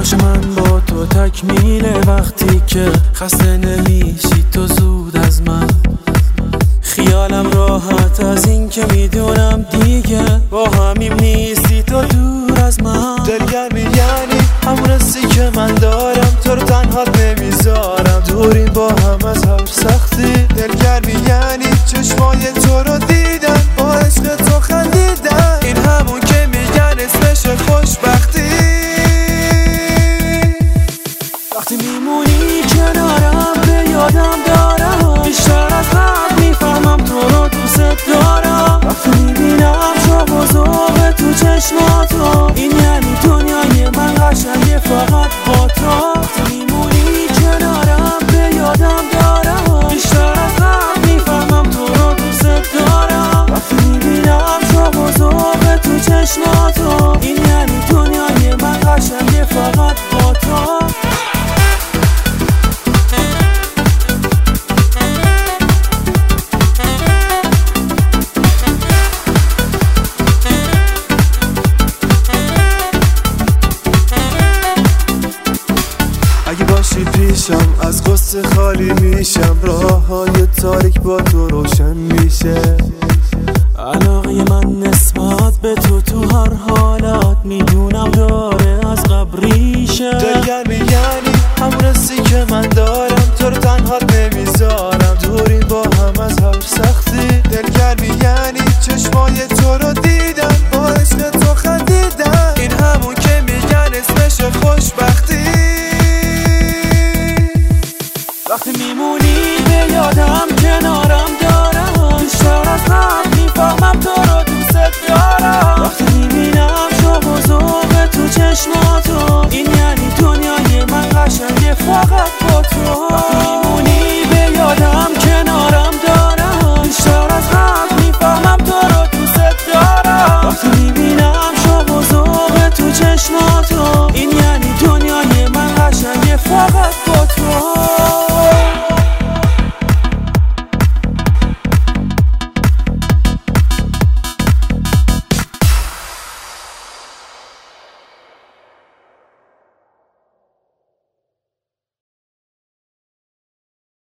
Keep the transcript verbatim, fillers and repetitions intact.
خوش من با تو تکمیله وقتی که خسته نمیشی تو زود از من. خیالم راحت از این که میدونم دیگه با همیم نیستی تو دور از من. دلگرمی یعنی همون حسی که من دارم، تو رو تنها نمیذارم، دوریم با هم از هر سختی. دلگرمی یعنی چشمای تو رو دیدم، با عشق تو خندیدم، این همون که میگن اسمش خوشبختی. وقتی میمونی کنارم به یادم دارم، بیشتر از قبل میفهمم تو رو دوست دارم. وقتی میبینم شوق و ذوق تو چشماتو، این یعنی دنیای من قشنگه فقط با تو. وقتی میمونی کنارم به یادم دارم، بیشتر از قبل میفهمم تو رو دوست دارم. وقتی میبینم شوق و ذوق تو چشماتو، این یعنی دنیای من قشنگه فقط با تو. اگه باشی پیشم از غصه خالی میشم، راه های تاریک با تو روشن میشه. علاقه من نسبت به تو تو هر حالت میدونم داره از قبریشه. دلگرمی یعنی همون حسی که من دارم، تو رو تنها نمیذارم، دوری با هم از هر سختی. دلگرمی یعنی چشمای تو رو دیدم، با عشق تو خندیدم، این همون که میگن اسمش خوشبختی. وقتی میمونی به یادم کنارم دارم، بیشتر از قبل میفهمم تو رو دوست دارم. وقتی میبینم شوق و ذوق تو چشماتو، این یعنی دنیای من قشنگه فقط با تو. وقتی میمونی به یادم کنارم دارم، بیشتر از قبل میفهمم تو رو دوست دارم. وقتی میبینم شوق و ذوق تو چشماتو، این یعنی دنیای من قشنگه فقط با تو.